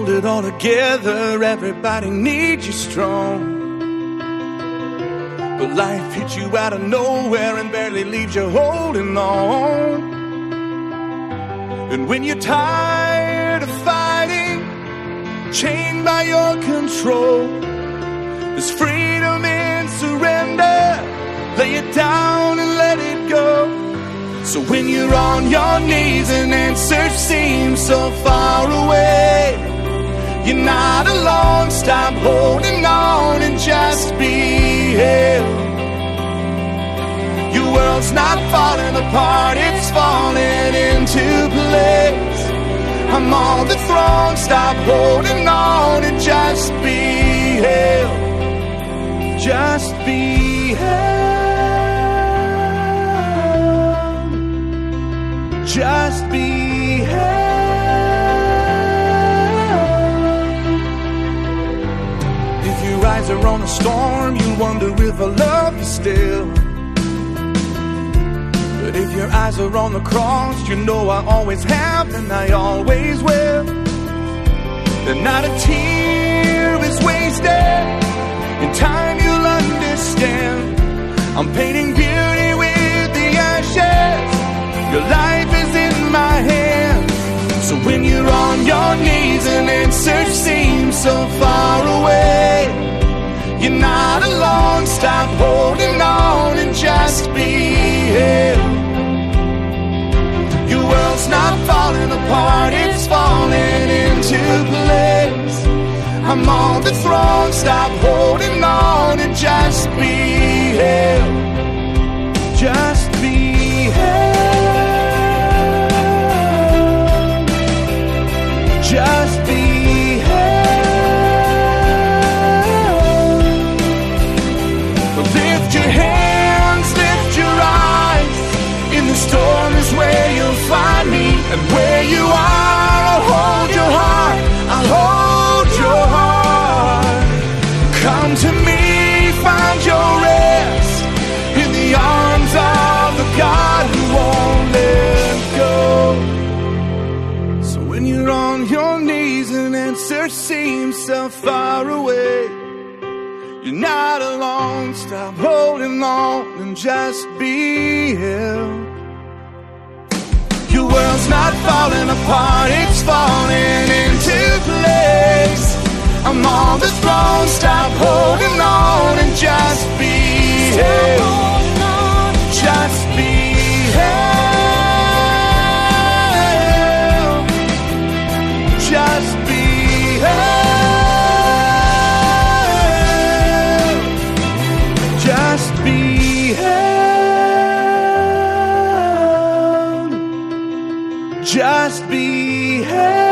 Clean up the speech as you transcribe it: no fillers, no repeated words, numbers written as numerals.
hold it all together. Everybody needs you strong. But life hits you out of nowhere and barely leaves you holding on. And when you're tired of fighting, chained by your control, there's freedom in surrender. Lay it down and let it go. So when you're on your knees and answers seem so far away, you're not alone. Stop holding on and just be held. Your world's not falling apart, it's falling into place. I'm on the throne. Stop holding on and just be held. Just be held. Just be held. If your eyes are on a storm, you wonder if I love you still. But if your eyes are on the cross, you know I always have and I always will. That not a tear is wasted. In time you'll understand. I'm painting beauty with the ashes. Your life is in my hands. So when you're on your knees and answers seem so far away, you're not alone. Stop holding on and just be held. Your world's not falling apart, it's falling into place. I'm on the throne. Stop holding on and just be held. Just be held. Just be held. Lift your hands, lift your eyes. In the storm is where you'll find me. And where you are, I'll hold your heart. I'll hold your heart. Come to me, find your rest in the arms of the God who won't let go. So when you're on your knees and answers seem so far away, you're not alone. Stop holding on and just be held. Your world's not falling apart, it's falling into place. I'm on the throne. Stop holding on and just be held. Just be held. Just be held. Just be held. Just be held.